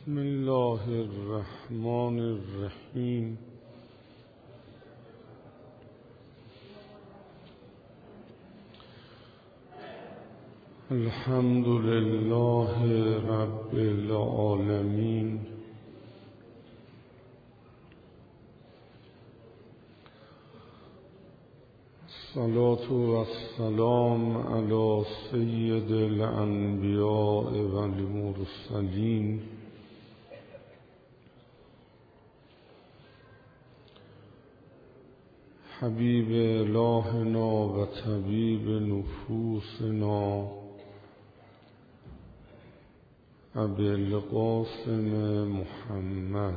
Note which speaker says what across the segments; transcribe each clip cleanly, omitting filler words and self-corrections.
Speaker 1: بسم الله الرحمن الرحیم. الحمد لله رب العالمین. الصلاة والسلام على سید الانبیاء والمرسلین حبیب الهنا و طبیب نفوسنا ابی القاسم محمد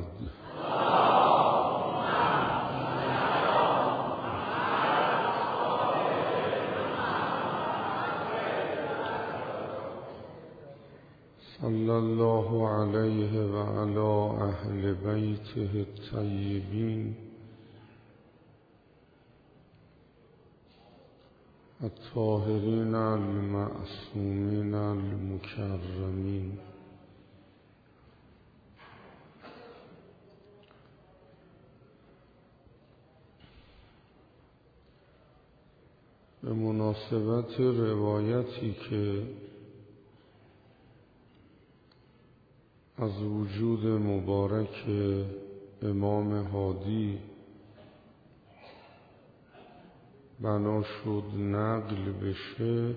Speaker 1: صلی الله علیه و علی اهل بیته الطیبین الطاهرین المعصومین المکرمین. به مناسبت روایتی که از وجود مبارک امام هادی بنا شد نقل بشه،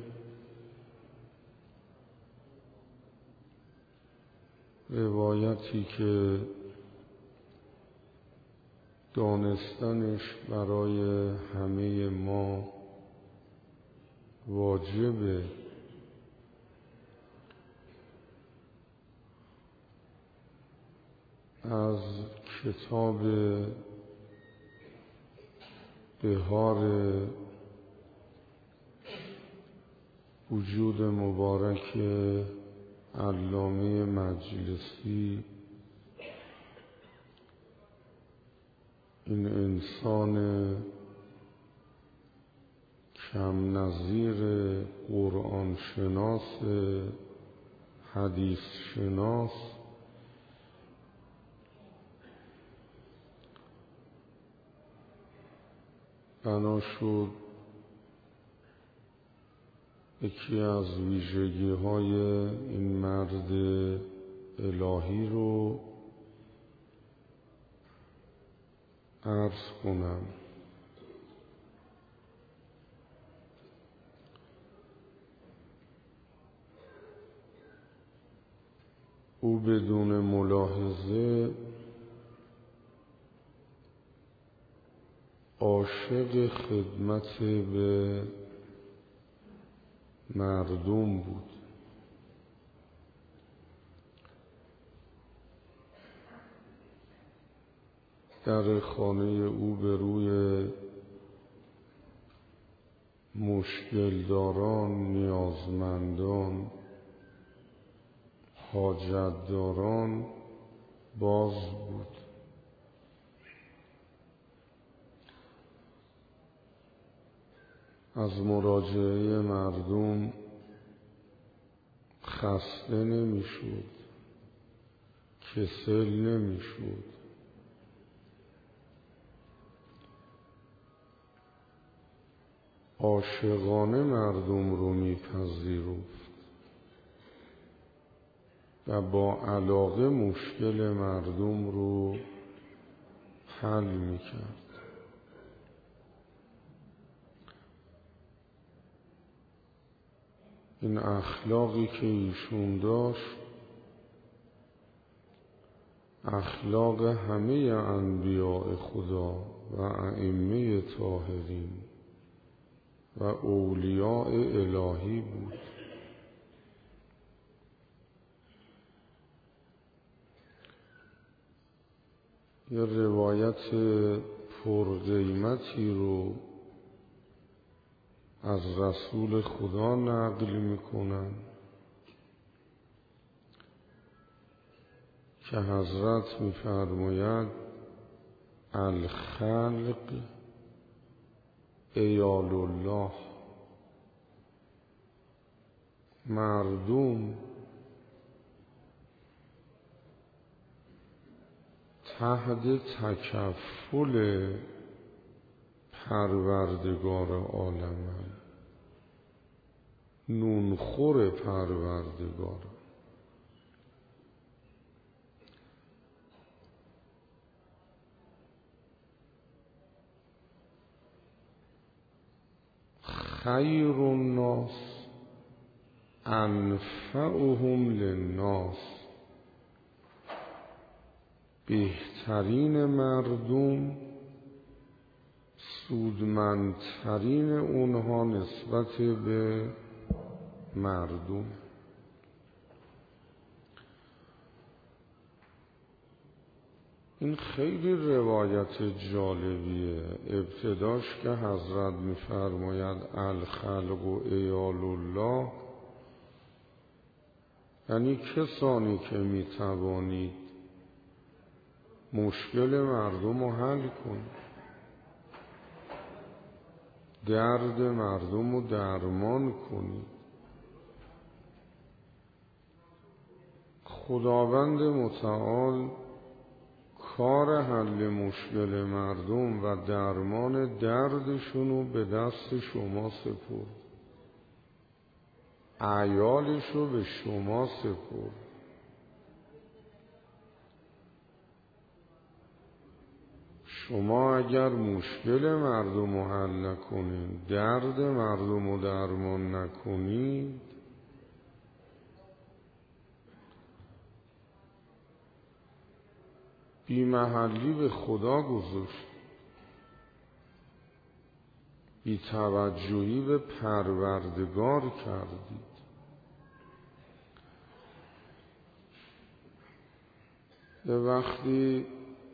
Speaker 1: روایتی که دانستنش برای همه ما واجبه، از کتاب بهار وجود مبارک علامه مجلسی، این انسان کم نظیر قرآن شناس حدیث شناس بنا شد یکی از ویژگی های این مرد الهی رو عرض کنم. او بدون ملاحظه عاشق خدمت به مردم بود. در خانه او به روی مشکلداران، نیازمندان، حاجتداران باز بود. از مراجعه مردم خسته نمی‌شد، کسل نمی‌شد. عاشقانه مردم رو می‌پذیرفت و با علاقه مشکل مردم رو حل می‌کرد. این اخلاقی که ایشون داشت اخلاق همه انبیاء خدا و ائمه طاهرین و اولیاء الهی بود. یه روایت پرقیمتی رو از رسول خدا نقل میکنن که حضرت میفرماید الخلق عیال الله، مردم تحت تکفل پروردگار عالمم، نونخور پروردگار. خیر الناس انفعهم للناس، بهترین مردم سودمندترین اونها نسبت به مردم. این خیلی روایت جالبیه. ابتداش که حضرت می‌فرماید الخلق و عیال الله، یعنی کسانی که می‌توانید مشکل مردم رو حل کنید، درد مردم رو درمان کنید. خداوند متعال کار حل مشکل مردم و درمان دردشون رو به دست شما سپرد، عیالش رو به شما سپرد. شما اگر مشکل مردم رو حل نکنید، درد مردم رو درمان نکنید، بی محلی به خدا گذاشت، بی توجهی به پروردگار کردید. یه وقتی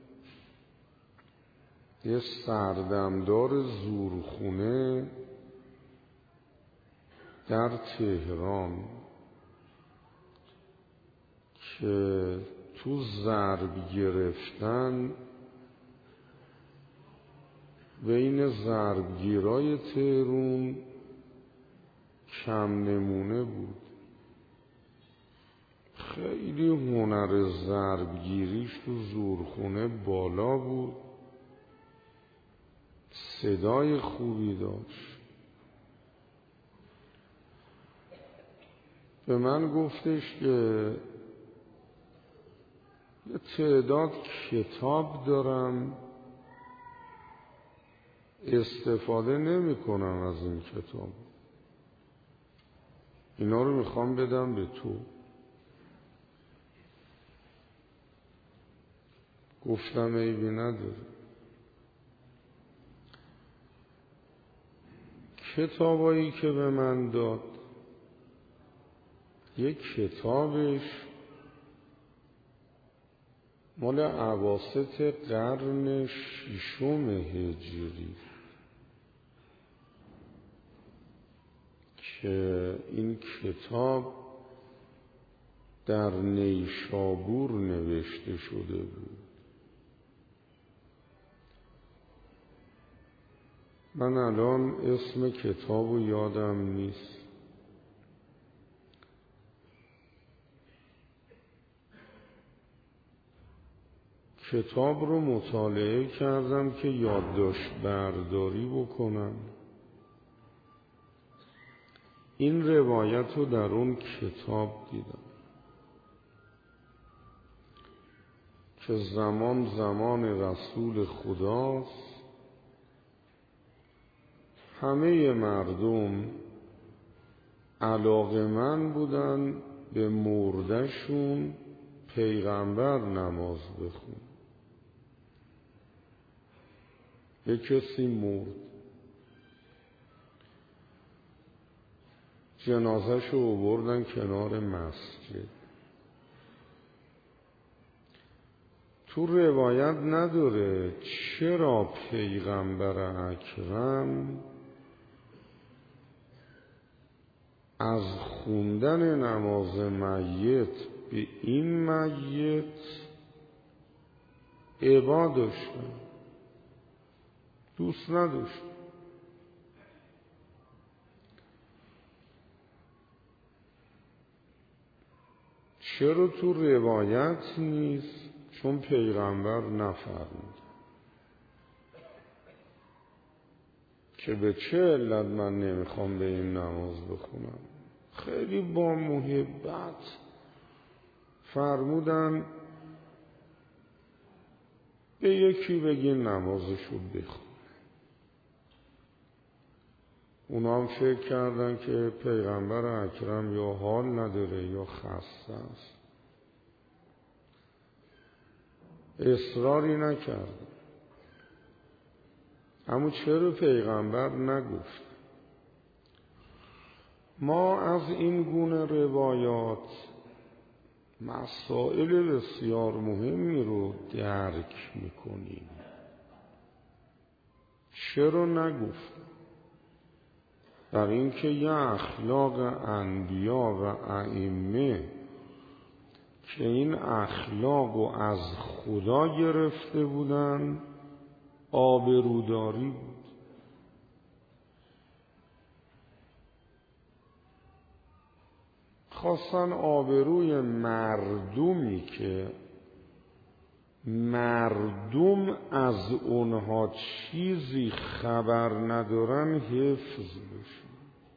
Speaker 1: یه سردمدار زورخونه در تهران که تو ضرب گرفتن بین ضربگیرای تهران کم نمونه بود. خیلی هنر ضربگیریش تو زورخونه بالا بود، صدای خوبی داشت. به من گفتش که یه تعداد کتاب دارم استفاده نمی کنم از این کتاب، اینا رو میخوام بدم به تو. گفتم عیبی نداره. کتابایی که به من داد، یک کتابش مال اواسط قرن 6 هجری که این کتاب در نیشابور نوشته شده بود. من الان اسم کتابو یادم نیست. کتاب رو مطالعه کردم که یادداشت برداری بکنم. این روایت رو در اون کتاب دیدم که زمان رسول خداست، همه مردم علاقه‌مند بودن به مردشون پیغمبر نماز بخون. یک کسی مرد، جنازه‌شو آوردن کنار مسجد. تو روایت نداره چرا پیغمبر اکرم از خوندن نماز میت به این میت ابا داشتن، دوست نداشت. چرا تو روایت نیست؟ چون پیغمبر نفرمود که به چه علت من نمیخوام به این نماز بخونم. خیلی با محبت فرمودن به یکی بگین نمازشو بخون. اونا هم فکر کردن که پیغمبر اکرم یا حال نداره یا خسته است. اصراری نکرد. اما چرا پیغمبر نگفت؟ ما از این گونه روایات مسائل بسیار مهمی رو درک میکنیم. چرا نگفت؟ در اینکه یه اخلاق انبیا و ائمه که این اخلاق رو از خدا گرفته بودن آبروداری بود. خواستن آبروی مردمی که مردم از اونها چیزی خبر ندارن حفظ بشه.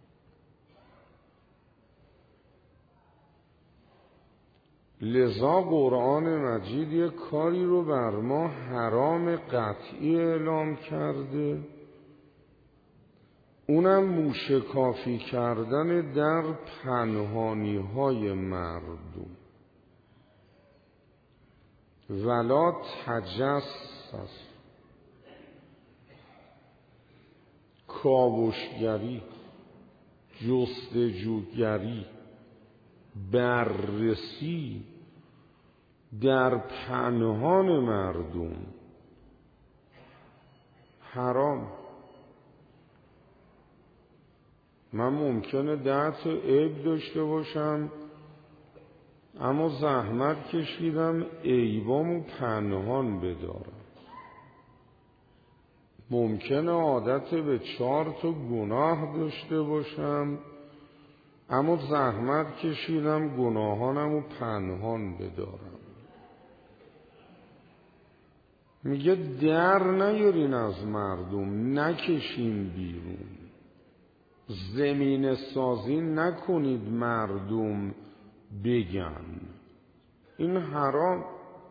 Speaker 1: لذا قرآن مجید یک کاری رو بر ما حرام قطعی اعلام کرده، اونم موشکافی کردن در پنهانی های مردم. ولا تجسس، کاوشگری، جستجوگری، بررسی در پنهان مردم حرام. من ممکنه 10 تا عیب داشته باشم اما زحمت کشیدم عیبامو پنهان بدارم. ممکنه عادت به 4 تا گناه داشته باشم اما زحمت کشیدم گناهانمو پنهان بدارم. میگه در نیارین از مردم، نکشین بیرون، زمین سازی نکنید مردم بگن. این حرام.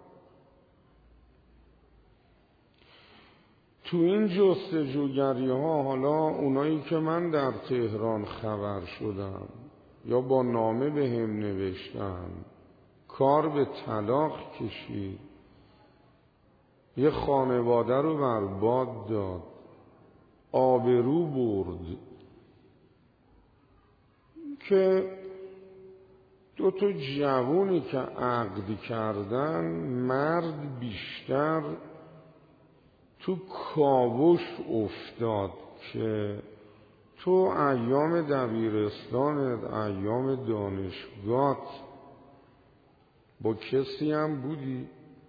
Speaker 1: تو این جستجوگری ها، حالا اونایی که من در تهران خبر شدم یا با نامه به هم نوشتم، کار به طلاق کشید، یه خانواده رو برباد داد، آبرو برد، که 2 تا جوونی که عقد کردن، مرد بیشتر تو کاوش افتاد که تو ایام دبیرستانت، ایام دانشگاهت با کسی هم بودی؟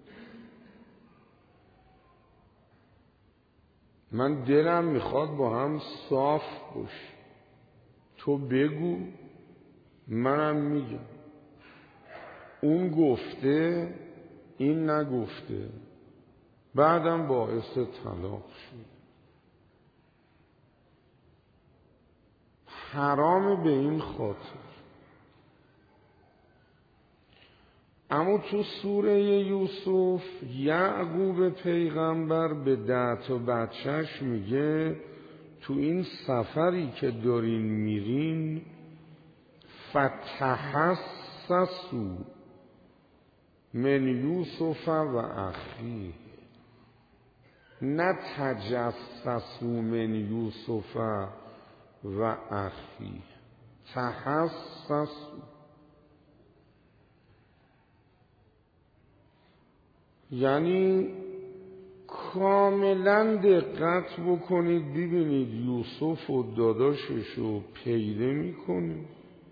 Speaker 1: من دلم میخواد با هم صاف باش، تو بگو منم میگم. اون گفته این نگفته، بعدم باعث طلاق شد. حرام به این خاطر. اما تو سوره یوسف یعقوب پیغمبر به 10 تا بچهش میگه تو این سفری که دارین میرین فتحسسوا من یوسف و اخیه، نه تجسسوا من یوسف و اخیه، تحسسوا. یعنی کاملا دقت بکنید ببینید یوسف و داداشش رو پیدا میکنید.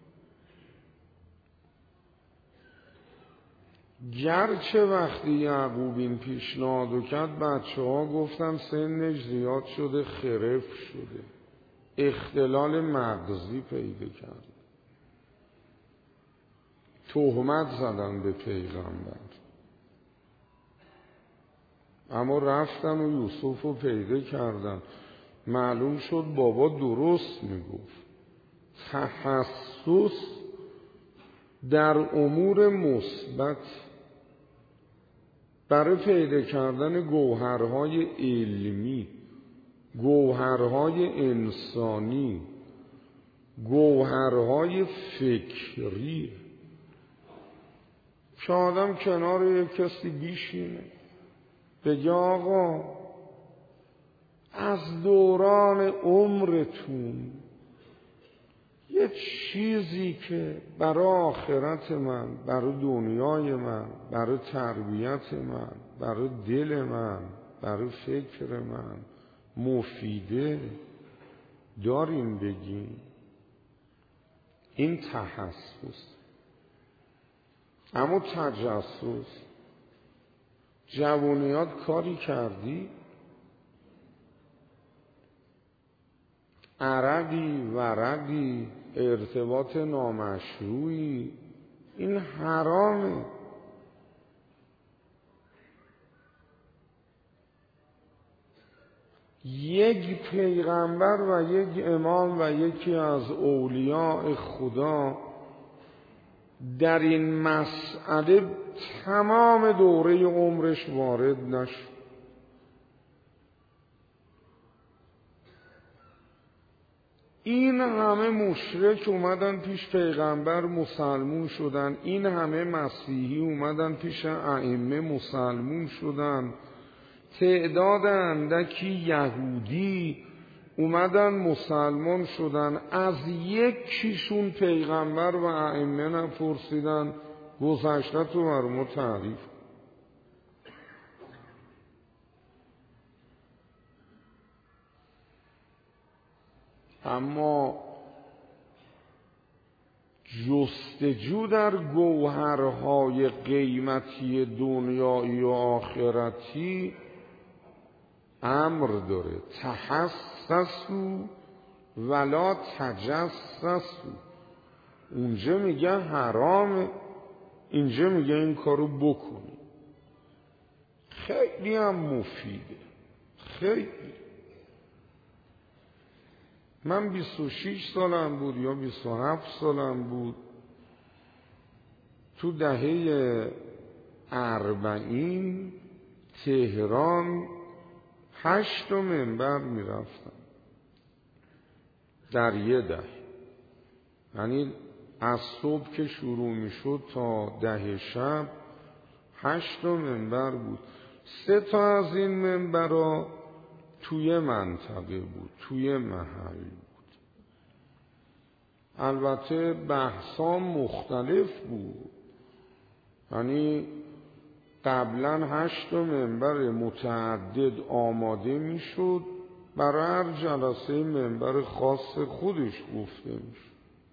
Speaker 1: گرچه وقتی یعقوب این پیشنهادو کرد بچه ها گفتن سنش زیاد شده، خرف شده، اختلال مغزی پیدا کرد، تهمت زدن به پیغمبر. اما رفتن و یوسف رو پیدا کردن. معلوم شد بابا درست میگفت. تخصص در امور مثبت برای پیدا کردن گوهرهای علمی، گوهرهای انسانی، گوهرهای فکری، که آدم کنار یک کسی بیشینه بگه آقا از دوران عمرتون یه چیزی که برای آخرت من، برای دنیای من، برای تربیت من، برای دل من، برای فکر من مفیده داریم بگیم. این تخصص. اما تجسس، جوانیات کاری کردی؟ عرقی ورقی ارتباط نامشروعی، این حرامه. یک پیغمبر و یک امام و یکی از اولیاء خدا در این مسئله تمام دوره عمرش وارد نشد. این همه مشرک اومدن پیش پیغمبر مسلمون شدن، این همه مسیحی اومدن پیش ائمه مسلمون شدن، تعداد اندکی یهودی اومدن مسلمان شدن، از یکیشون پیغمبر و ائمه نپرسیدن گذشته تو بر ما تعریف. اما جستجو در گوهرهای قیمتی دنیایی و آخرتی امر داره. تحسسوا ولا تجسسوا. اونجا میگه حرامه، اینجا میگه این کارو بکنی. خیلی هم مفیده، خیلی. من 26 سالم بود یا 27 سالم بود، تو دهه 40 تهران 8 منبر میرفتم در یه دهه. یعنی از صبح که شروع میشد تا 10 شب 8 منبر بود. 3 تا از این منبرها توی منطقه بود، توی محل بود. البته بحثا مختلف بود. یعنی قبلا 8 منبر متعدد آماده میشد، برای هر جلسه منبر خاص خودش گفته میشد.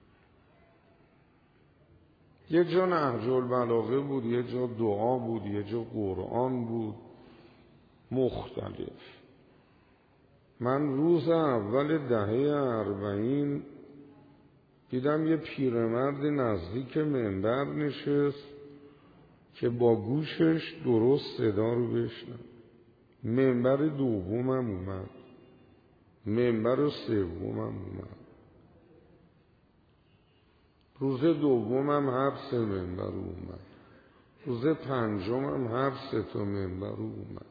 Speaker 1: یه جا نهج البلاغه بود، یه جا دعا بود، یه جا قرآن بود، مختلف. من روز اول دهه 40 دیدم یه پیرمرد نزدیک منبر نشست که با گوشش درست صدا رو بشنوه. منبر دومم اومد، منبر سومم اومد. روز دومم هر 3 منبر اومد، روز 5مم هر 3 تا منبر اومد.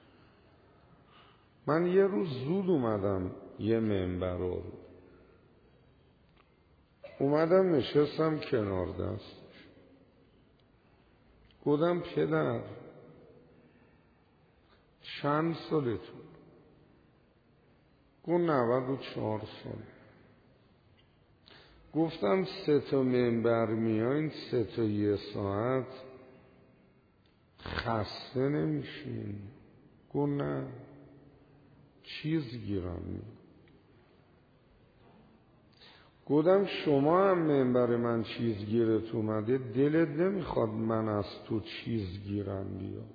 Speaker 1: من یه روز زود اومدم یه منبر رو اومدم نشستم کنار دستش. گفتم پدر چند سالتون؟ گفت 94 سال. گفتم 3 تا منبر میاین 3 تا 1 ساعت خسته نمیشین؟ گفت نه، چیز گیرم میاد. گفتم شما هم منبر من چیز گیرت اومده، دلت نمیخواد من از تو چیز گیرم بیاد؟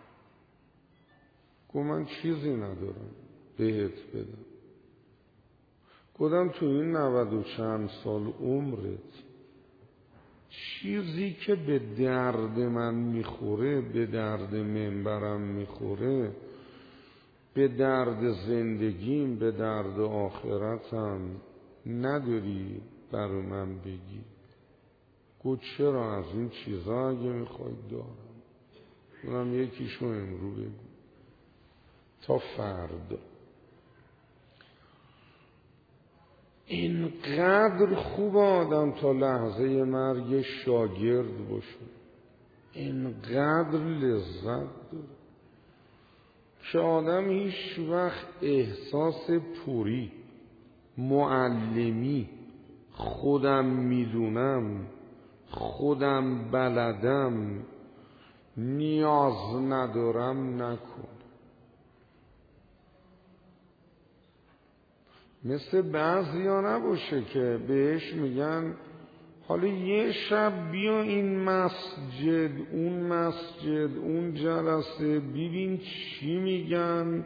Speaker 1: گفت من چیزی ندارم بهت بدم. گفتم تو این 90 و چند سال عمرت چیزی که به درد من میخوره، به درد منبرم میخوره، به درد زندگیم، به درد آخرتم نداری برای من بگی. گو چرا؟ از این چیزا اگه میخواید دارم، اونم یکیشو امرو بگو تا فردا. اینقدر خوب آدم تا لحظه مرگ شاگرد باشه، اینقدر لذت داره که آدم هیچ وقت احساس پوری، معلمی، خودم میدونم، خودم بلدم، نیاز ندارم نکن. مثل بعضیا نباشه که بهش میگن حالا یه شب بیا این مسجد، اون مسجد، اون جلسه، ببین چی میگن،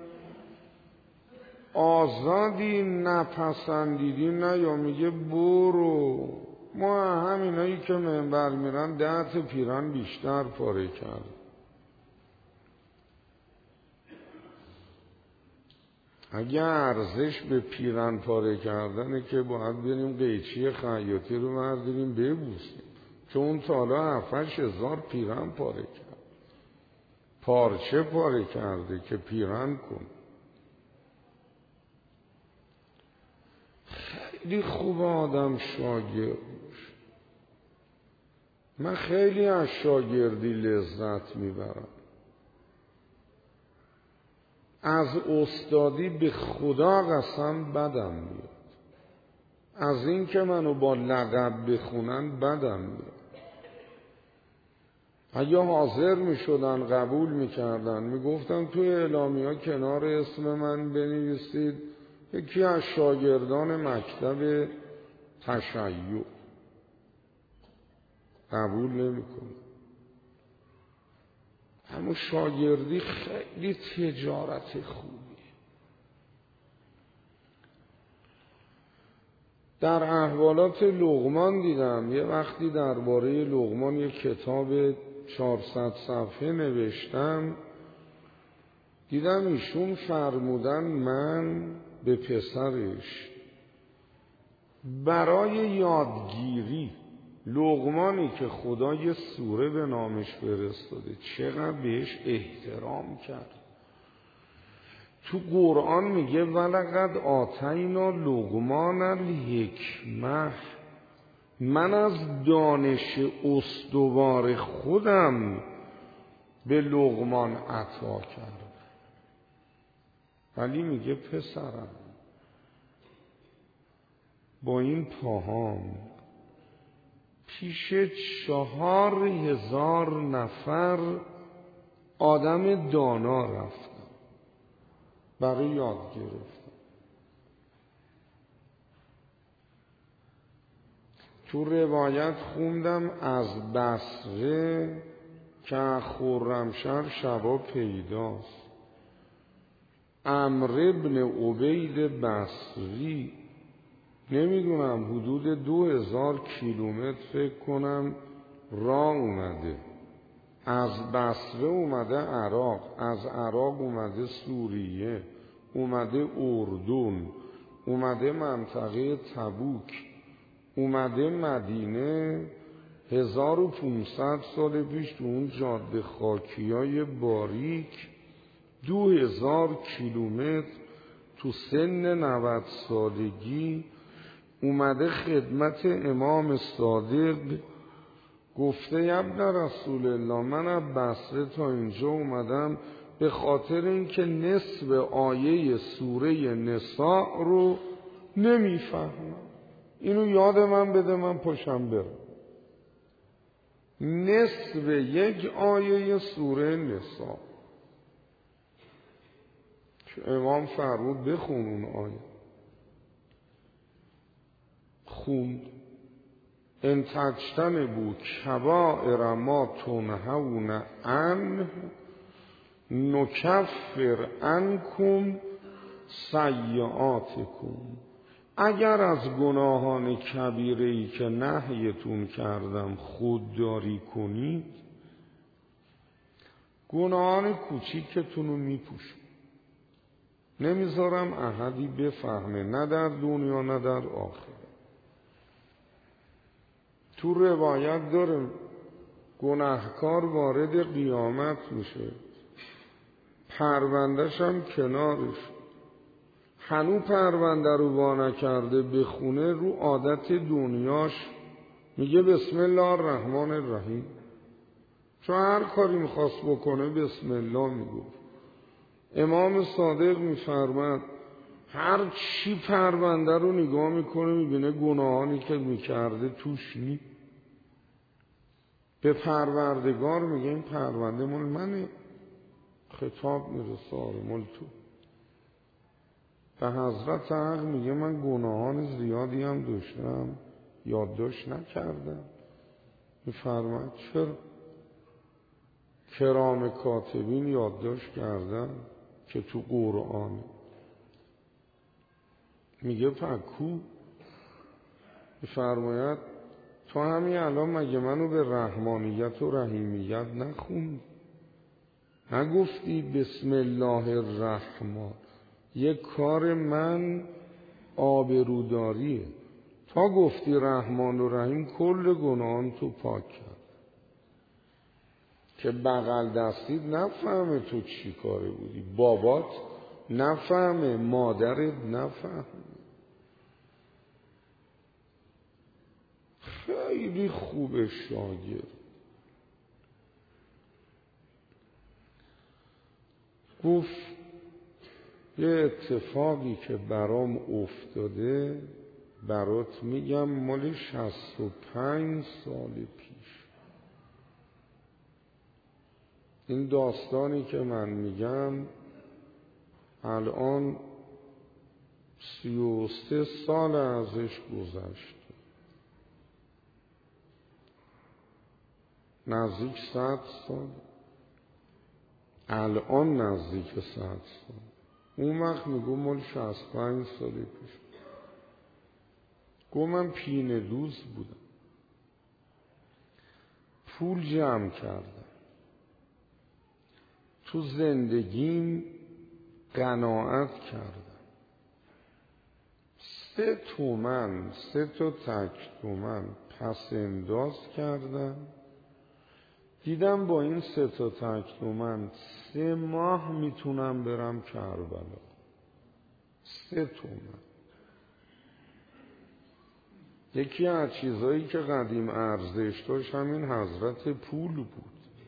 Speaker 1: آزادی، نپسندیدی نه، یا میگه برو. ما همینایی که منبر میرن 10 تا پیران بیشتر پاره کرد. اگه ارزش به پیرن پاره کردنه که باید بریم قیچی خیاطی رو برداریم ببوسیم، که اون تالا 7-8 هزار پیرن پاره کرد، پارچه پاره کرده که پیرن کن. خیلی خوب آدم شاگرد باشه. من خیلی از شاگردی لذت میبرم. از استادی به خدا قسم بدم میاد، از این که منو با لقب بخونن بدم میاد. اگه حاضر میشدن قبول میکردن، میگفتن توی اعلامیه‌ها کنار اسم من بنویسید یکی از شاگردان مکتب تشیع، قبول نمیکنه. اما شاگردی خیلی تجارت خوبیه. در احوالات لقمان دیدم یه وقتی درباره لقمان یه کتاب 400 صفحه نوشتم، دیدم ایشون فرمودن من به پسرش برای یادگیری لقمانی که خدا یه سوره به نامش فرستاده چقدر بهش احترام کرد. تو قرآن میگه ولقد آتینا لقمان الحکمه، من از دانش استوار خودم به لقمان عطا کردم. ولی میگه پسرم با این پاهام پیش 4000 نفر آدم دانا رفتم برای یاد گرفتم. تو روایت خوندم از بصره که خرمشهر شبا پیداست، عمرو ابن عبید بصری، نمیدونم حدود 2000 کیلومتر فکر کنم راه اومده، از بصره اومده عراق، از عراق اومده سوریه، اومده اردن، اومده منطقه تبوک، اومده مدینه. 1500 سال پیش تو اون جاده خاکیای باریک 2000 کیلومتر تو سن 90 سالگی اومده خدمت امام صادق، گفته ابن رسول الله من از بصره تا اینجا اومدم به خاطر اینکه نصف آیه سوره نساء رو نمیفهمم، اینو یاد من بده من پاشم برم. نصف یک آیه سوره نساء که امام فرمود بخون اون آیه، خوند. ان تجتنبوا کبائر ما تنهون عنه نکفر عنکم سیئاتکم. اگر از گناهان کبیره‌ای که نهیتون کردم خودداری کنید، گناهان کوچیکتون رو میپوشم، نمیذارم احدی بفهمه، نه در دنیا نه در آخرت. تو روایت داره گناهکار وارد قیامت میشه، پرونده‌ش هم کنارش، هنو پرونده رو وا نکرده بخونه، رو عادت دنیاش میگه بسم الله الرحمن الرحیم، چون هر کاری میخواست بکنه بسم الله میگفت. امام صادق میفرماد هر چی پرونده رو نگاه میکنه میبینه گناهانی که میکرده توش نی، به پروردگار میگه این پرونده مال منه، خطاب میرسه مال تو. به حضرت حق میگه من گناهان زیادی هم داشتم یادداشت نکردم. میفرماید چرا؟ کرام کاتبین یادداشت کردن که تو قرآن. میگه پکو. میفرماید تو همین الان مگه منو به رحمانیت و رحیمیت نخوندی؟ نگفتی بسم الله الرحمن؟ یک کار من آبروداریه، تا گفتی رحمان و رحیم کل گناهان تو پاک کرد که بغل دستید نفهمه تو چی کاره بودی، بابات نفهمه، مادرت نفهمه. خیلی خوبه شاگرد. گفت یه اتفاقی که برام افتاده برات میگم، مال 65 سال پیش. این داستانی که من میگم الان 33 سال ازش گذشت، نزدیک 100 سال، الان نزدیک 100 سال. اون وقت میگو مال 65 سال پیش. گو من پینه دوز بودم، پول جمع کردم، تو زندگیم قناعت کردم، 3 تومن 3 تا تک تومن پس انداز کردم، دیدم با این 3 تا تک تومن 3 ماه میتونم برم کربلا. 3 تومن. یکی از چیزایی که قدیم ارزش داشت همین حضرت پول بود.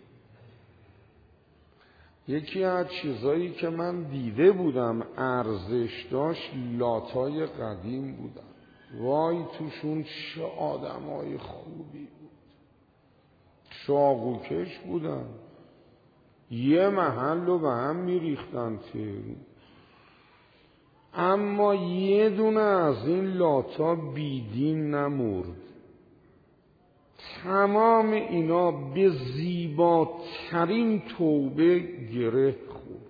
Speaker 1: یکی از چیزایی که من دیده بودم ارزش داشت لاتای قدیم بودن. وای توشون چه آدمای خوبی بود، چاقوکش بودن، یه محل رو به هم میریختن تهرون. اما یه دونه از این لاتا بیدین نمرد. تمام اینا به زیباترین توبه گره خورد.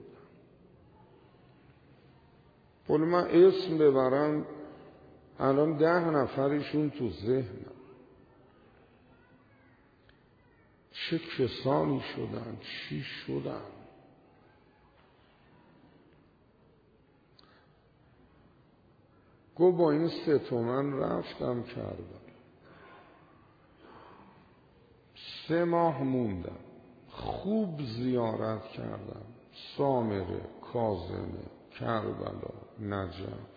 Speaker 1: قول من اسم ببرم الان 10 نفرشون تو ذهنم. چه کسانی شدن، چی شدن. گو با این 3 تومن رفتم کردم، 3 ماه موندم، خوب زیارت کردم، سامره، کاظمه، کربلا، نجف.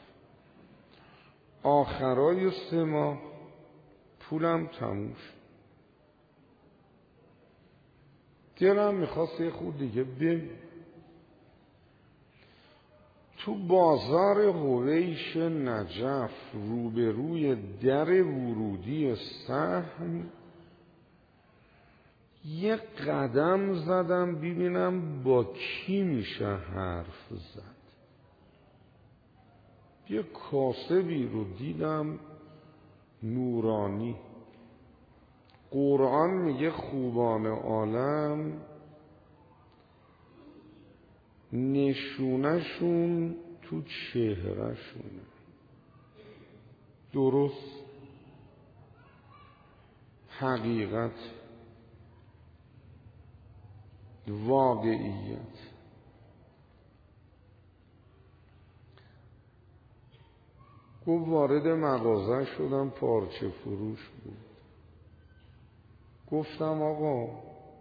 Speaker 1: آخرای 3 ماه پولم تموم شد. دلم میخواست یه خود دیگه بریم. تو بازار هویش نجف روبروی در ورودی سهم یه قدم زدم ببینم با کی میشه حرف زد. یه کاسبی رو دیدم نورانی. قرآن میگه خوبان عالم نشونشون تو چهرهشونه. درست، حقیقت، واقعیت. گفت وارد مغازه شدم، پارچه فروش بود. گفتم آقا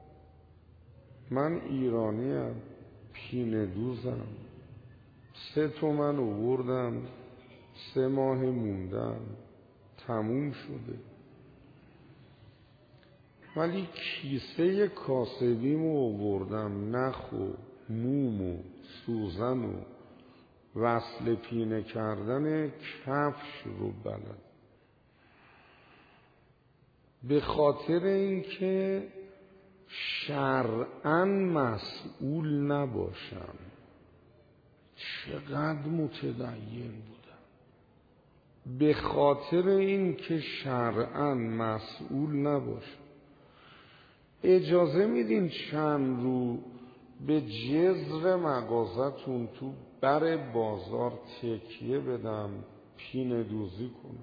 Speaker 1: من ایرانیم، پینه دوزم، 3 تومن آوردم، 3 ماه موندم، تموم شده. ولی کیسه کاسبیمو آوردم، نخ و موم و سوزن و وصل پینه کردن کفش رو بلد. به خاطر اینکه شرعاً مسئول نباشم. چقدر متدین بودم. به خاطر اینکه شرعاً مسئول نباشم. اجازه میدین چند رو به جذر مغازتون تو بر بازار تکیه بدم، پینه دوزی کنم؟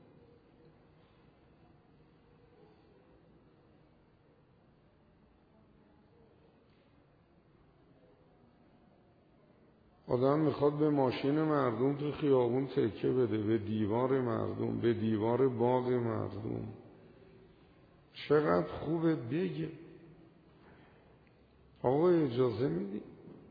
Speaker 1: آدم میخواد به ماشین مردم تو خیابون تکیه بده، به دیوار مردم، به دیوار باغ مردم. چقدر خوبه بگه آقا اجازه میدی؟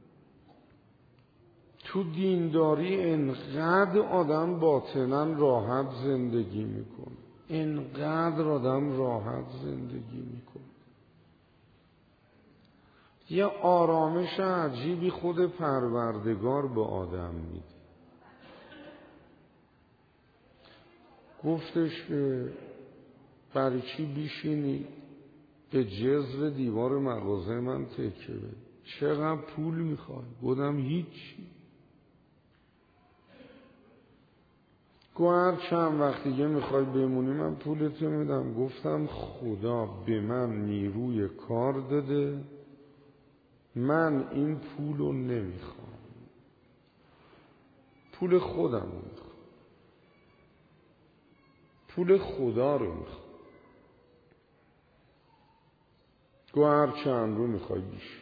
Speaker 1: تو دینداری انقدر آدم باطناً راحت زندگی میکنه، انقدر آدم راحت زندگی میکنه. یه آرامش عجیبی خود پروردگار به آدم میده. گفتش که برای چی بیشینی به جذر دیوار مغازه من تکیه بده؟ چقدر پول میخوای؟ گفتم هیچی. گفت هر چند وقت دیگه میخوای بمونی من پولتو میدم. گفتم خدا به من نیروی کار داده، من این پولو نمیخوام، پول خودم رو میخوام، پول خدا رو میخوام. گفت هر چند رو میخوای بیش.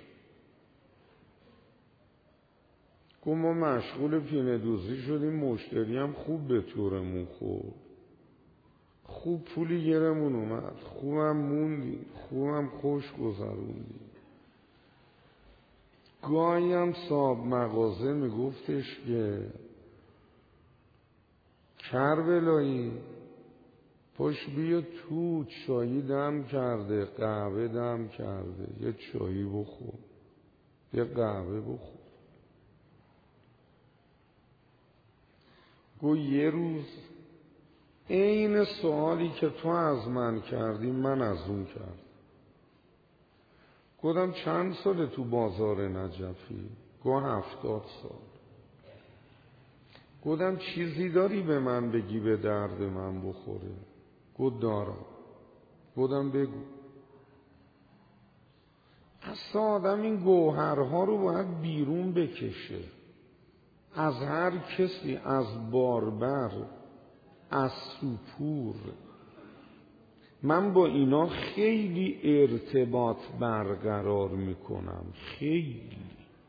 Speaker 1: گفت ما مشغول پینه دوزی شدیم، مشتری هم خوب به طورمون خورد، خوب پولی گیرمون اومد، خوبم موندی، خوبم خوش گذروندی. گاهی هم صاحب مغازه میگفتش که کربلایی پاش بیا تو، چایی دم کرده، قهوه دم کرده، یه چایی بخور، یه قهوه بخور. گو یه روز این سوالی که تو از من کردی من از اون کرد. گفتم چند ساله تو بازار نجفی؟ گفت 70 سال. گفتم چیزی داری به من بگی به درد من بخوره؟ گفت دارم. گفتم بگو. اصلا آدم این گوهرها رو باید بیرون بکشه از هر کسی، از باربر، از سوپور. من با اینا خیلی ارتباط برقرار میکنم، خیلی.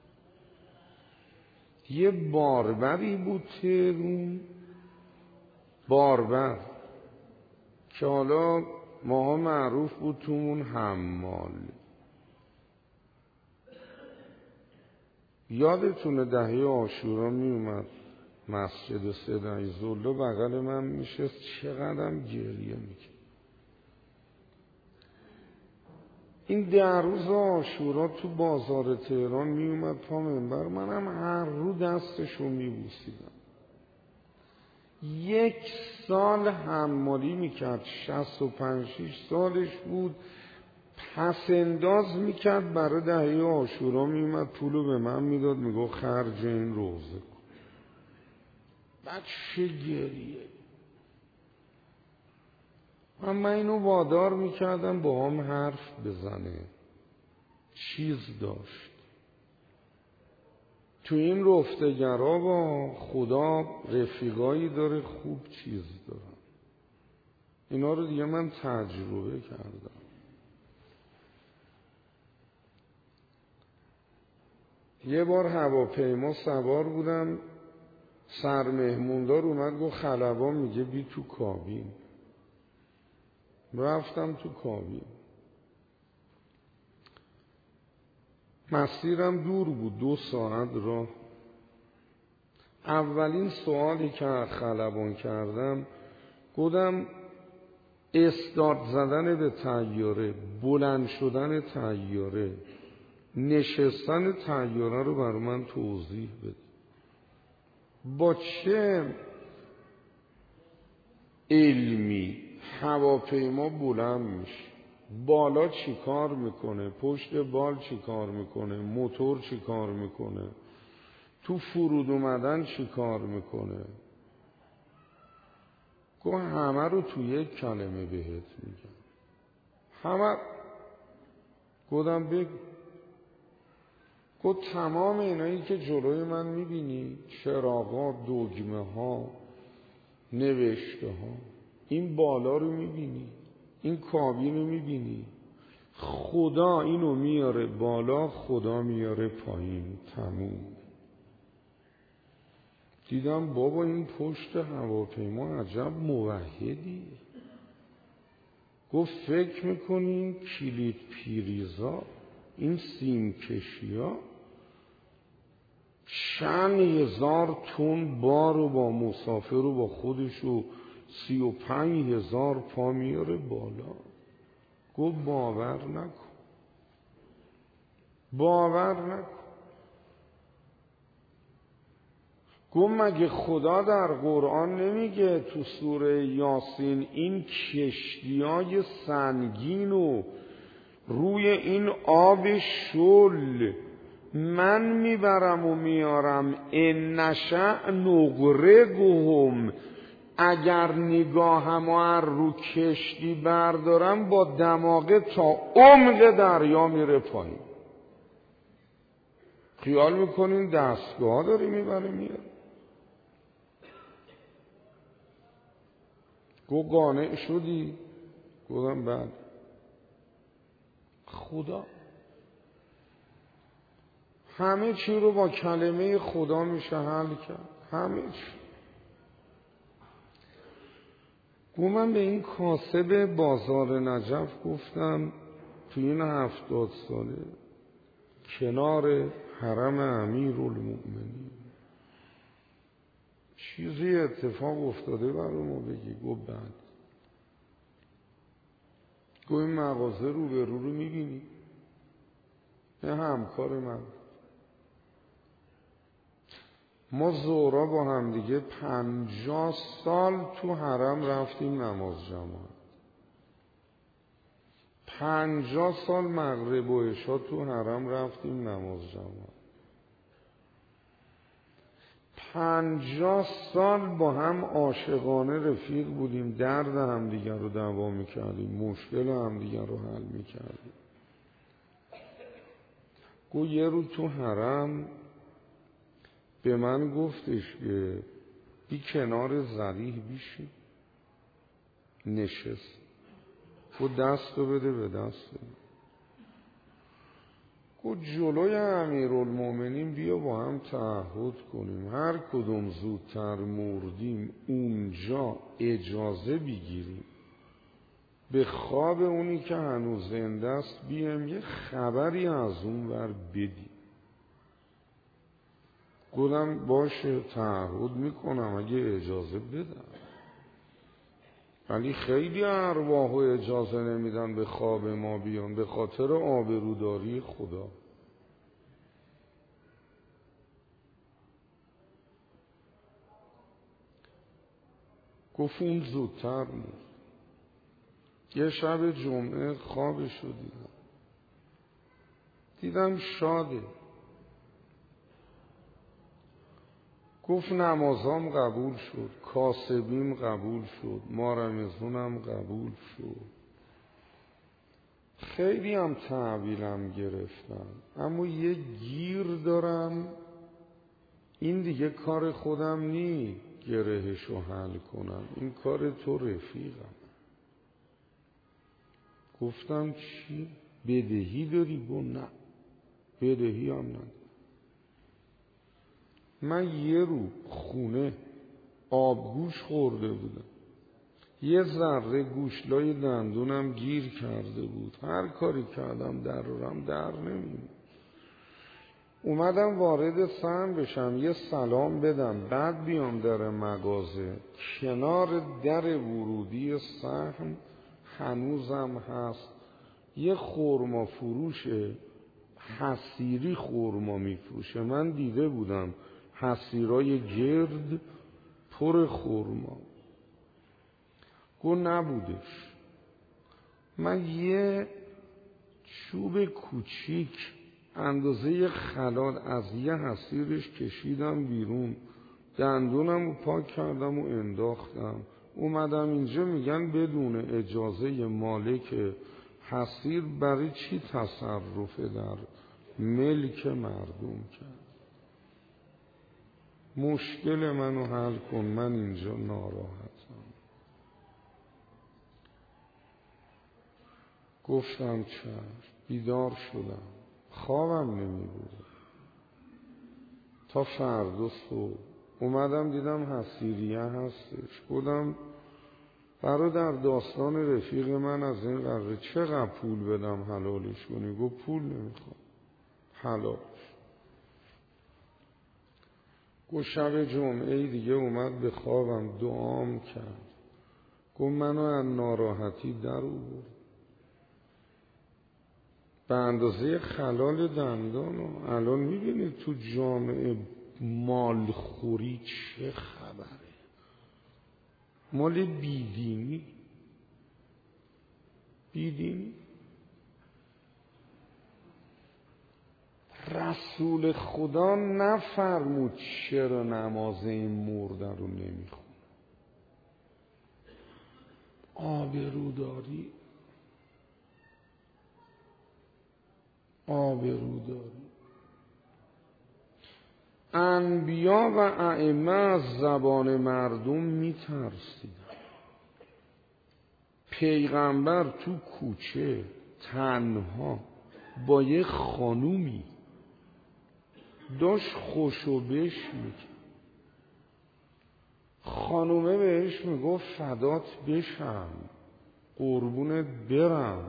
Speaker 1: یه باربری بود تهرون، باربر که حالا ماها معروف بود تومون حمال. یادتونه دهه عاشورا می اومد مسجد سید عیزالله، بغل من میشست، چقدرم گریه میکرد. این 10 روز عاشورا تو بازار تهران می اومد پا منبر، منم هر رو دستشو میبوسیدم. 1 سال حمالی میکرد، 65-6 سالش بود، پس انداز میکرد برای دهه عاشورا، میومد پولو به من میداد، میگفت خرج این روزه کن. بعد چه گریه. من اینو وادار میکردم با هم حرف بزنه، چیز داشت. تو این رفتگرها با خدا رفیقایی داره خوب چیز داره. اینا رو دیگه من تجربه کردم. یه بار هواپیما سوار بودم، سرمهموندار اومد گفت خلبان میگه بی تو کابین. رفتم تو کابین. مسیرم دور بود، 2 ساعت راه. اولین سوالی که خلبان کردم، گفتم استارت زدن به طیاره، بلند شدن طیاره، نشستن طیاره رو برای من توضیح بده. با چه علمی هواپیما بلند میشه؟ بالا چی کار میکنه؟ پشت بال چی کار میکنه؟ موتور چی کار میکنه؟ تو فرود اومدن چی کار میکنه؟ گفت همه رو تو یک کلمه بهت میگم. همه. گفتم بگو. گفت تمام اینایی که جلوی من میبینی، چراغا، دگمه ها، نوشته ها، این بالا رو میبینی، این کابین رو میبینی، خدا اینو میاره بالا، خدا میاره پایین. تموم. دیدم بابا این پشت هواپیما عجب موحدی. گفت فکر میکنین کلید پیریزا، این سیم کشیا، چند هزار تن بار رو با مسافر رو با خودشو 35,000 پا میاره بالا. گفت باور نکن، باور نکن. گفت مگه خدا در قرآن نمیگه تو سوره یاسین این کشتیای سنگین و روی این آب شل من میبرم و میارم، ان نشأ نغرقهم، اگر نگاهم و رو کشتی بردارم با دماغه تا عمق دریا میره پایین. خیال میکنین دستگاه داری میبره میاره؟ گفت قانع شدی؟ گفتم بله. خدا همه چی رو با کلمه خدا میشه حل کرد. همه چی. گفت من به این کاسب بازار نجف گفتم تو این 70 ساله کنار حرم امیرالمؤمنین چیزی اتفاق افتاده برای ما بگی؟ گفت بعد. گفت این مغازه رو به رو میبینی؟ نه همکار من. ما زورا با هم دیگه 50 سال تو حرم رفتیم نماز جماعت. 50 سال مغرب و عشا تو حرم رفتیم نماز جماعت. 50 سال با هم عاشقانه رفیق بودیم، درد هم دیگر رو دوا میکردیم، مشکل هم دیگر رو حل میکردیم. گفت یه روز تو حرم به من گفتش که بی کنار ذریح بیشی. نشست. گفت دستو بده به دستو. گفت جلوی امیرالمومنین بیا با هم تعهد کنیم هر کدوم زودتر مردیم اونجا اجازه بگیریم به خواب اونی که هنوز زنده است بیام یه خبری از اون ور بدیم. گفتم باشه تعهد میکنم اگه اجازه بدم، ولی خیلی ارواح اجازه نمیدن به خواب ما بیان به خاطر آبروداری خدا. گفت اون زودتر مرد. یه شب جمعه خوابشو دیدم شاده. گفت نمازام قبول شد، کاسبیم قبول شد، ما رمزونم قبول شد، خیلی هم تحویلم گرفتم، اما یه گیر دارم، این دیگه کار خودم نی گرهشو حل کنم، این کار تو رفیقم. گفتم چی؟ بدهی داری؟ گفت نه بدهی هم ندارم. من یه رو خونه آبگوش خورده بودم، یه ذره گوشلای دندونم گیر کرده بود، هر کاری کردم درارم در نمیاد. اومدم وارد صحن بشم یه سلام بدم بعد بیام در مغازه. کنار در ورودی صحن هنوزم هست یه خرما فروش حصیری خرما میفروشه. من دیده بودم حصیرای گرد پر خرما. گفت نبودش. من یه چوب کوچیک اندازه خلال از یه حصیرش کشیدم بیرون، دندونم رو پاک کردم و انداختم. اومدم اینجا میگن بدون اجازه مالک حصیر برای چی تصرف در ملک مردم کرد؟ مشکل منو حل کن، من اینجا ناراحتم. گفتم چشم. بیدار شدم، خوابم نمی بود تا فردا صبح. اومدم دیدم حصیریه هستش. گفتم برادر داستان رفیق من از این قراره چقدر پول بدم حلالش کنی؟ گفت پول نمیخوام حلالش. گفت شب جمعه دیگه اومد به خوابم دعام کرد. گفت منو از ناراحتی در آورد به اندازه خلال دندانو. الان میبینید تو جامعه مالخوری چه خبره؟ مال بیدینی. رسول خدا نفرمود چرا نماز این مرده رو نمیخونه. آبروداری. انبیا و ائمه از زبان مردم میترسیدن. پیغمبر تو کوچه تنها با یه خانومی داشت خوشو بش میکرد. خانومه بهش میگفت فدات بشم، قربونت برم،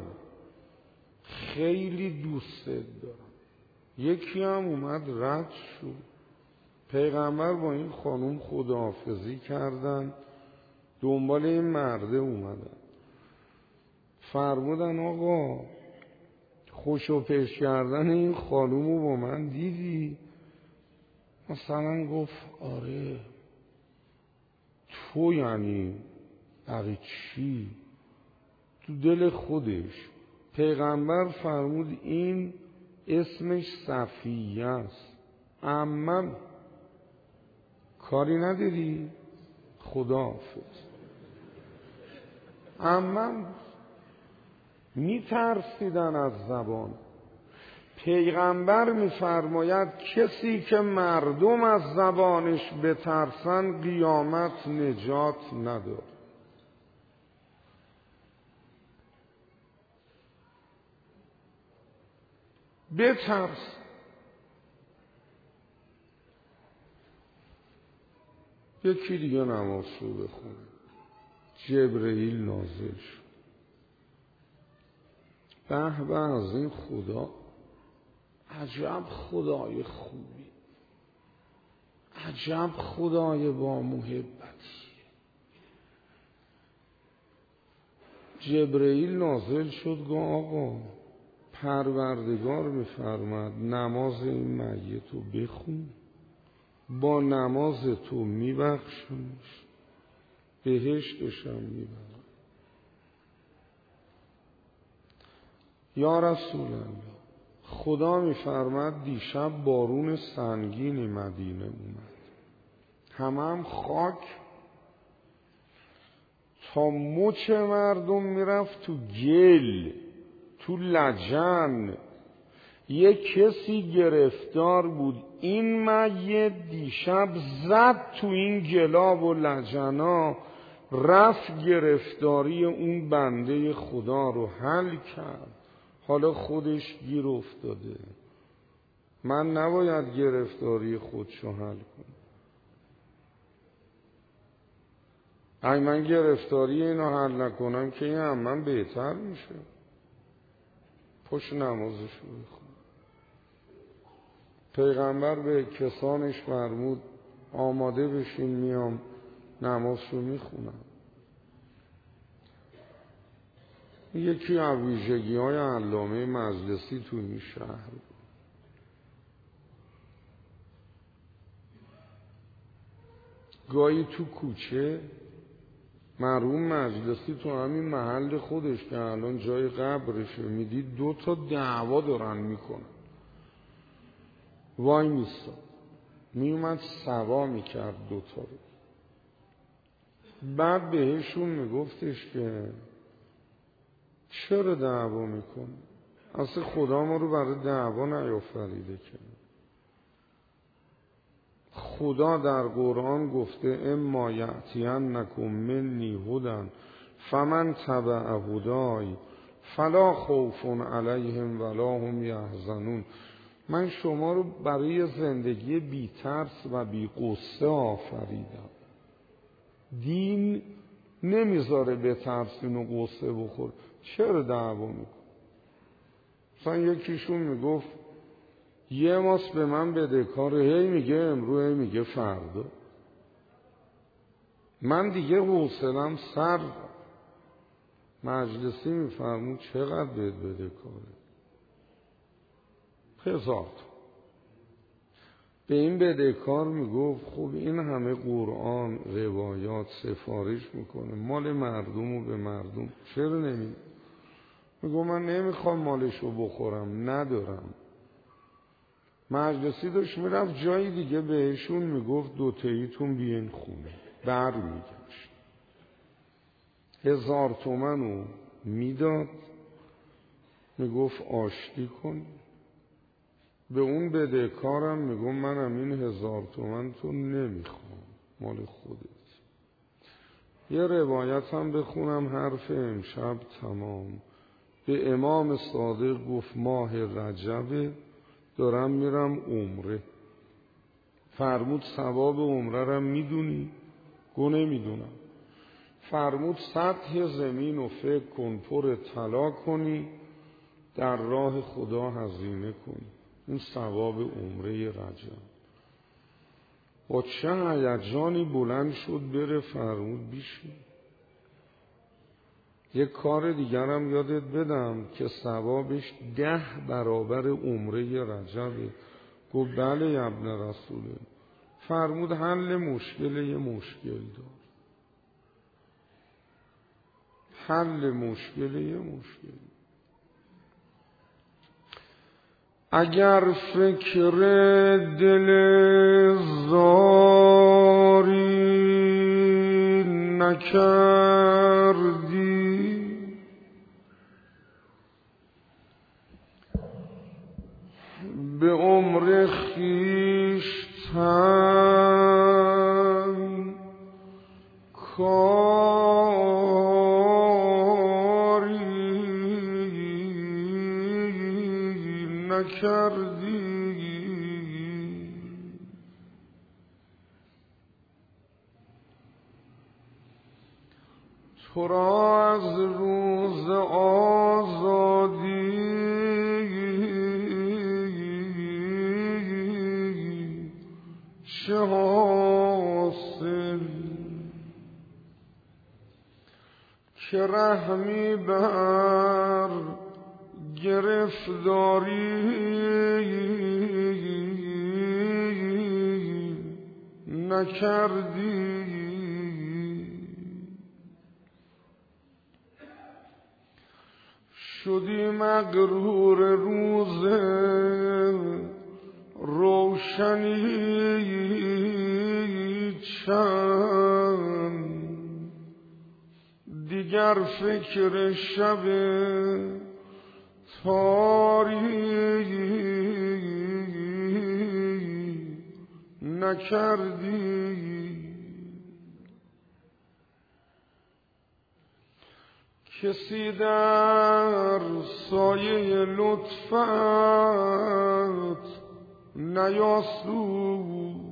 Speaker 1: خیلی دوستت دارم. یکی هم اومد رد شد. پیغمبر با این خانوم خداحافظی کردن، دنبال این مرده اومدن. فرمودن آقا خوشو پیش کردن این خانومو با من دیدی؟ مثلا گفت آره. تو یعنی برای چی؟ تو دل خودش. پیغمبر فرمود این اسمش صفیه است. عمم کاری نداری؟ خداحافظ. عمم میترسیدن از زبان. پیغمبر میفرماید کسی که مردم از زبانش بترسن قیامت نجات نداره. بترس. یکی دیگه نماز رو بخونه. جبرئیل نازل شد. به از این خدا، عجب خدای خوبی، عجب خدای با محبتی. جبرئیل نازل شد گفت آقا پروردگار میفرماد نماز این میت رو بخون، با نماز تو میبخشمش، بهشتشم میبرم. یا رسول الله، خدا میفرماد دیشب بارون سنگینی مدینه اومد، هم خاک تا مچ مردم میرفت تو گل، تو لجن. یک کسی گرفتار بود، این میت دیشب زد تو این گلاب و لجنا، رفت گرفتاری اون بنده خدا رو حل کرد، حالا خودش گیر افتاده. من نباید گرفتاری خودشو حل کنم. اگه من گرفتاری اینو حل نکنم که این هم من بهتر میشه. پشت نمازشو بخون. پیغمبر به کسانش فرمود آماده بشین میام نمازشو میخونم. یکی از ویژگی‌های علامه مجلسی تو این شهر. گاهی تو کوچه مرحوم مجلسی تو همین محل خودش که الان جای قبرشه میدید 2 تا دعوا دارن میکنن. وای میستا میومد سوا میکرد 2 تا رو. بعد بهشون میگفتش که چرا دعوا میکنی؟ اصلا خدا ما رو برای دعوا نیافریده که. خدا در قرآن گفته اما یأتینکم منی هدی فمن تبع هدای فلا خوف علیهم ولا هم یحزنون. من شما رو برای زندگی بی ترس و بی غصه آفریدم. دین نمیذاره به ترسین و غصه بخور. چرا دعوا میکن؟ مثلا یکیشون میگفت یه ماست به من بدهکاره، هی میگه امروز، هی میگه فردا. من دیگه حوصله‌ام سر. مجلسی میفرمون چقدر بهت بدهکاره؟ 1000. به این بدهکار میگفت خب این همه قرآن روایات سفارش میکنه مال مردم و به مردم، چرا نمی؟ میگو من نمیخوام مالشو بخورم، ندارم. مجلسی داشت میرفت جایی دیگه، بهشون میگفت 2 تاییتون بیاین خونه. بر میگشت 1000 تومنو میداد، میگفت آشتی کن. به اون بدهکارم میگم منم این 1000 تومن تو نمیخوام، مال خودت. یه روایت هم بخونم حرف امشب تمام. به امام صادق گفت ماه رجب دارم میرم عمره. فرمود ثواب عمره رم میدونی؟ گو نمیدونم. فرمود سطح زمین و فکر کن پر طلا کنی در راه خدا هزینه کنی، این ثواب عمره رجب. با چه هیجانی بلند شد بره. فرمود بیشی یک کار دیگرم یادت بدم که ثوابش 10 برابر عمره رجبه. گفت بله ابن رسوله. فرمود حل مشکل یه مشکل دار. حل مشکل یه مشکل. اگر فکر دل زاری نکردی به عمر خویشتن کاری نکردی، تو را از روز آزادی چه حاصل که رحمی بر گرفتاری نکردی. شدی مغرور روز روشنی چند، دیگر فکر شب تاری نکردی. کسی در سایه لطفت نیاسود،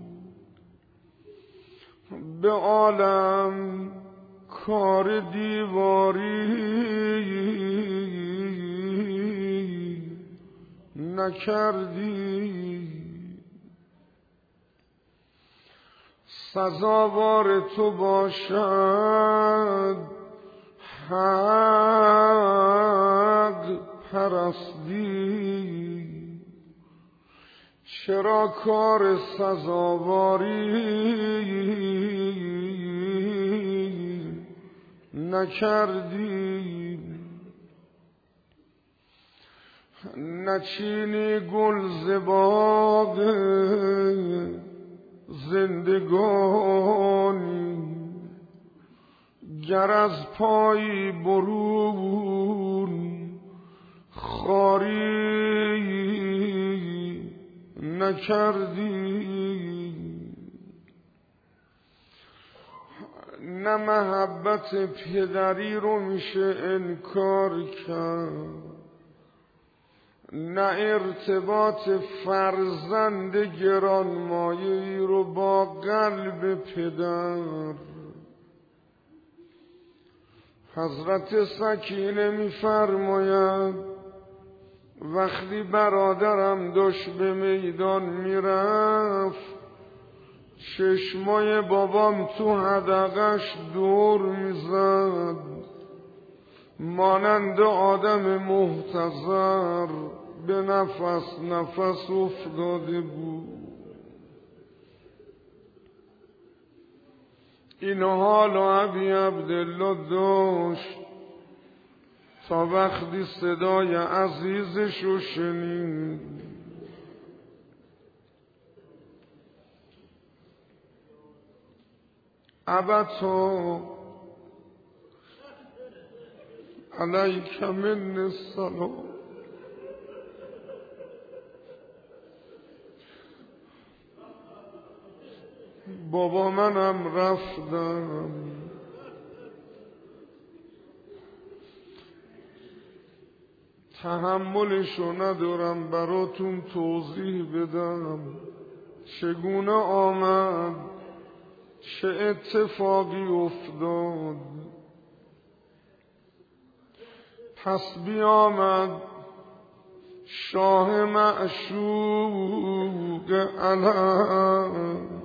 Speaker 1: به عالم کار دیواری نکردی. سزاوار تو باشد حق پرستی، چرا کار سزاواری نکردی؟ نچینی گل ز باغ زندگانی، گر از پای برون خاری نکردی. نه محبت پدری رو میشه انکار کرد، نه ارتباط فرزند گرانمایه‌ای رو با قلب پدر. حضرت سکینه می‌فرماید وقتی برادرم داشت به میدان میرفت، چشمای بابام تو حدقش دور میزد، مانند آدم محتضر به نفس نفس افتاده بود. این حال ابی عبدالله داشت تا وقتی صدای عزیزش رو شنید. ابتا علیک من السلام. بابا منم رفتم، تحملشو ندارم براتون توضیح بدم چگونه آمد، چه اتفاقی افتاد. پس بیامد شاه معشوق الست،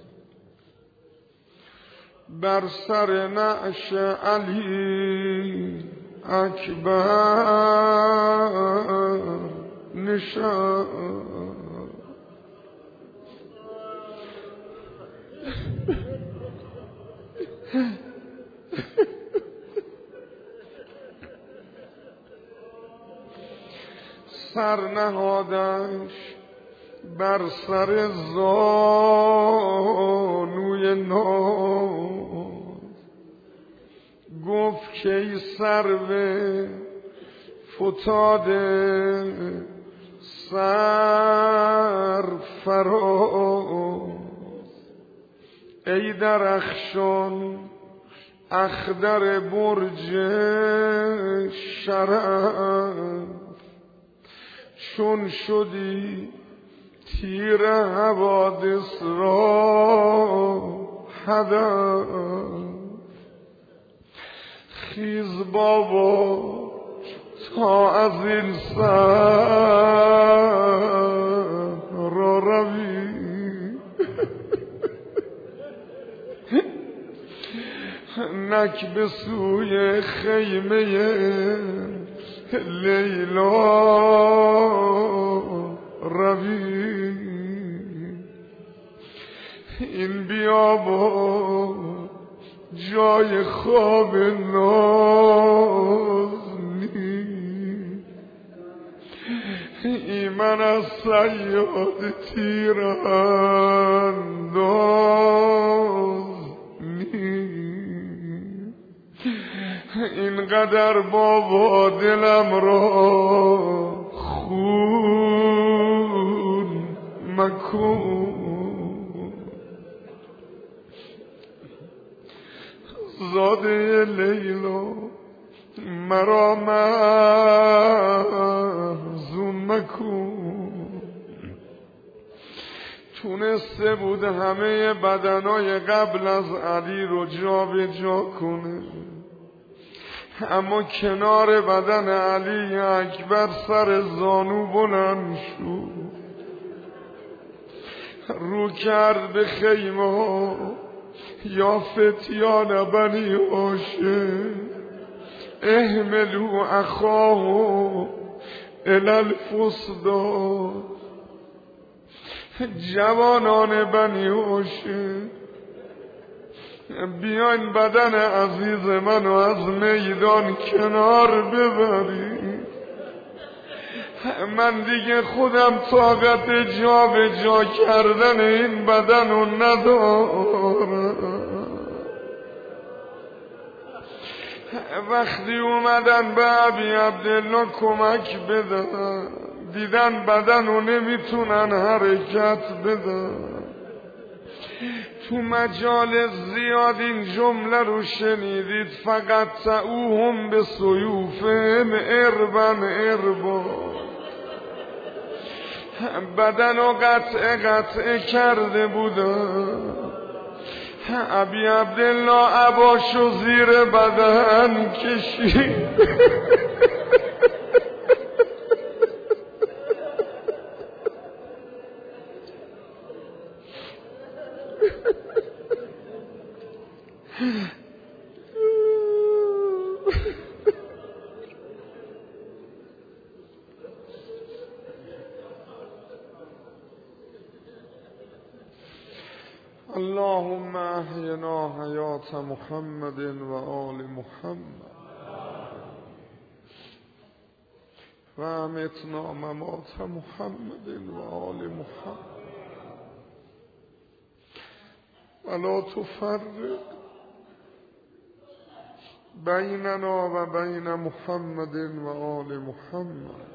Speaker 1: بر سر نعش علی اکبر نشست. سر نهادش بر سر زانوی ناز، گفت که ای سرو فتاده سرفراز، ای درخشان اخضر برج شرف، چون شدی تیر حوادث را هدف. خیز بابا تا از این سر را روی، نک به سوی خیمه لیلا روی. این بیابان جای خواب ناز نیست، ایمن از صیاد تیرانداز نیست. اینقدر بابا دلم را خون مکن، زاده لیلا مرا محزون مکن. تونسته بود همه بدنای قبل از علی رو جا به جا کنه، اما کنار بدن علی اکبر سر زانو بلند شد، رو کرد به خیمه ها. یا فتیان بنی هاشم احملوا اخاه الی الفسطاط. جوانان بنی هاشم بیاین بدن عزیز منو از میدان کنار ببرید. من دیگه خودم طاقت جا به جا کردن این بدن رو ندارم. وقتی اومدن به ابی عبدالله کمک بدن، دیدن بدن رو نمیتونن حرکت بدن. تو مجالس زیاد این جمله رو شنیدید، فقط تعوهم به سیوفهم اربن اربا. بدن رو قطعه کرده بودن. ابی عبدالله عباشو زیر بدن کشید. اللهم احینا حیات محمد و آل محمد و امتنا ممات محمد و آل محمد ولا تفرق بیننا و بین محمد و آل محمد.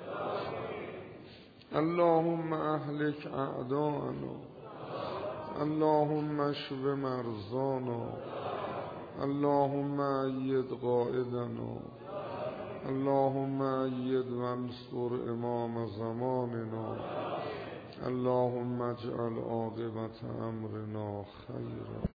Speaker 1: اللهم اهلك اعداءنا، اللهم اشف مرضانا، اللهم اید قائدنا، اللهم اید وانصر امام زماننا، اللهم اجعل عاقبت امرنا خیرا.